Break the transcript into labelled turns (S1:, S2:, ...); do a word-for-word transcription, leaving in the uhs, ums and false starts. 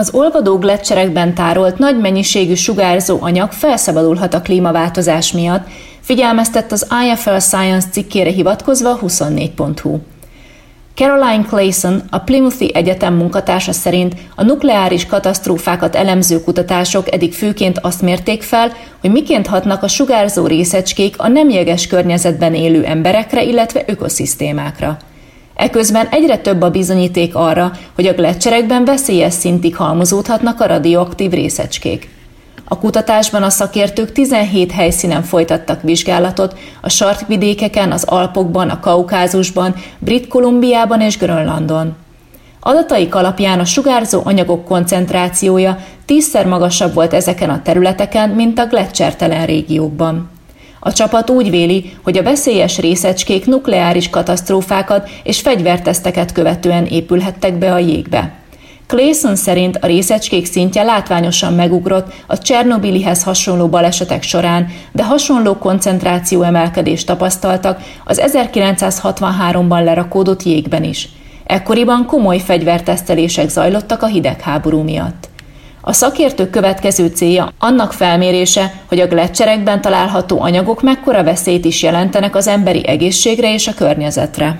S1: Az olvadó gleccserekben tárolt nagy mennyiségű sugárzó anyag felszabadulhat a klímaváltozás miatt, figyelmeztett az I F L Science cikkére hivatkozva a huszonnégy pont hu. Caroline Clayson, a Plymouthi Egyetem munkatársa szerint a nukleáris katasztrófákat elemző kutatások eddig főként azt mérték fel, hogy miként hatnak a sugárzó részecskék a nem jeges környezetben élő emberekre, illetve ökoszisztémákra. Eközben egyre több a bizonyíték arra, hogy a gleccserekben veszélyes szintig halmozódhatnak a radioaktív részecskék. A kutatásban a szakértők tizenhét helyszínen folytattak vizsgálatot, a sarkvidékeken, az Alpokban, a Kaukázusban, Brit-Kolumbiában és Grönlandon. Adataik alapján a sugárzó anyagok koncentrációja tízszer magasabb volt ezeken a területeken, mint a gleccsertelen régiókban. A csapat úgy véli, hogy a veszélyes részecskék nukleáris katasztrófákat és fegyverteszteket követően épülhettek be a jégbe. Clayson szerint a részecskék szintje látványosan megugrott a Csernobilihez hasonló balesetek során, de hasonló koncentráció emelkedést tapasztaltak az ezerkilencszázhatvanháromban lerakódott jégben is. Ekkoriban komoly fegyvertesztelések zajlottak a hidegháború miatt. A szakértők következő célja annak felmérése, hogy a gleccserekben található anyagok mekkora veszélyt is jelentenek az emberi egészségre és a környezetre.